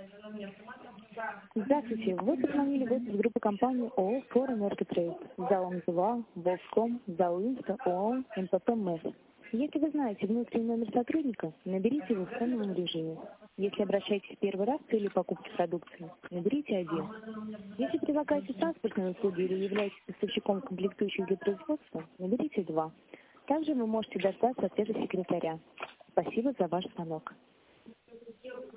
Здравствуйте, вы позвонили в офис группы компании ООО «Фора Энерготрейд» с залом ЗВА, Волском, зал Инста, ООО, МПП МЭС. Если вы знаете внутренний номер сотрудника, наберите его в фоновом режиме. Если обращаетесь первый раз в целью покупки продукции, наберите 1. Если предлагаете транспортные услуги или являетесь поставщиком комплектующих для производства, наберите 2. Также вы можете дождаться ответа секретаря. Спасибо за ваш звонок.